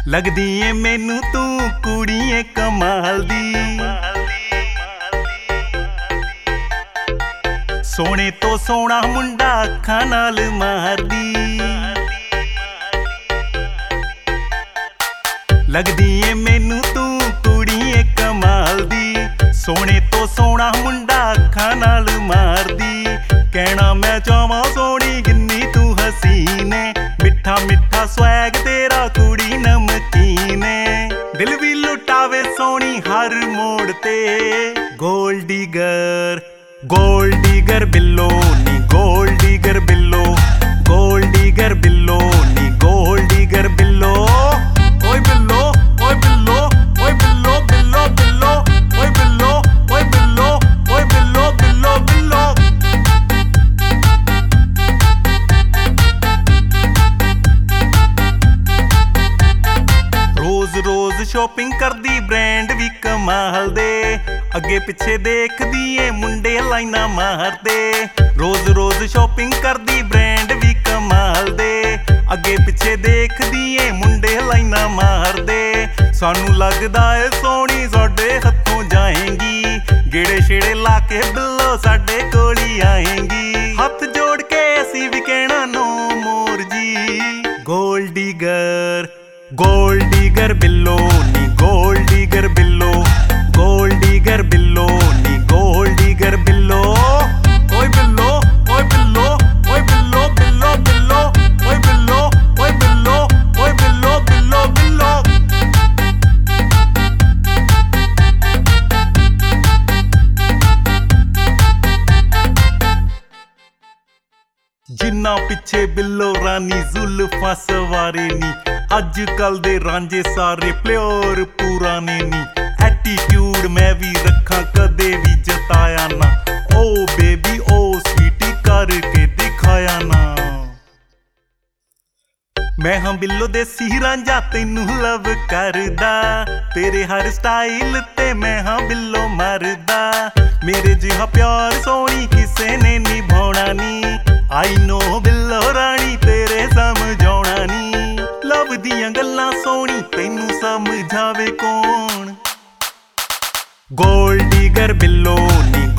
लगदी ए मैनू तू कुड़िए कमाल दी, सोने तो सोना मुंडा अखां नाल मारदी। लगदी ए मैनू तू कुड़िए कमाल दी, सोने तो सोना मुंडा अखां नाल मारदी। कहना मैं चाहवां सोनी किन्नी तू हसीन है, मिठा मिठा स्वैग तेरा कुड़ी नमकीन है। दिल भी लुटावे सोनी हर मोड़ ते, गोल्ड डिगर गोल्ड डिगर बिल्लो नी गोल्ड डिगर बिल्लो, गोल्ड डिगर बिल्लो नी गोल्ड डिगर बिल्लो। ओए बिल्लो ओए बिल्लो ओए बिल्लो बिल्लो बिल्लो ओए बिल्लो ओए बिल्लो ओए बिल्लो बिल्लो बिल्लो। रोज रोज शॉपिंग करदी ब्रांड भी कमाल दे, अगे पिछे देखदी ए मुंडे लाइना मारदे। रोज रोज शॉपिंग करदी ब्रांड भी कमाल दे, अगे पिछे देखदी ए मुंडे लाइना मारदे। सानू लगदा ए सोनी साडे हथों जाएगी, गेड़े छेड़े ला के बिल्लो साडे कोल ही आएगी। हथ जोड़ के असी भी कहना नो मोर जी, गोल्ड डिगर गोल्ड डिगर बिल्लो नी गोल्ड डिगर बिल्लो, गोल्ड डिगर बिल्लो नी गोल्ड डिगर बिल्लो। ओए बिल्लो ओए बिल्लो ओए बिल्लो बिल्लो बिल्लो ओए बिल्लो ओए बिल्लो ओए बिल्लो बिल्लो बिल्लो। जिन्ना पिछे बिल्लो रानी जुल्फां सवारे नी, अज कल दे रांझे सारे प्योर पुराने नी। एटीट्यूड मैं भी रखा कदे भी जताया ना, ओ बेबी ओ स्वीटी करके दिखाया ना। मैं हाँ बिल्लो देसी रांझा तैनू लव करदा, तेरे हर स्टाइल ते मैं हाँ बिल्लो मरदा। मेरे जिहा प्यार सोनी किसे ने निभाउणा नी, आई नो बिल्लो रानी तेरे समझाउणा नी। लव दियां गल्लां सोनी तैनू समझावे कौन, गोल्ड डिगर बिल्लो नी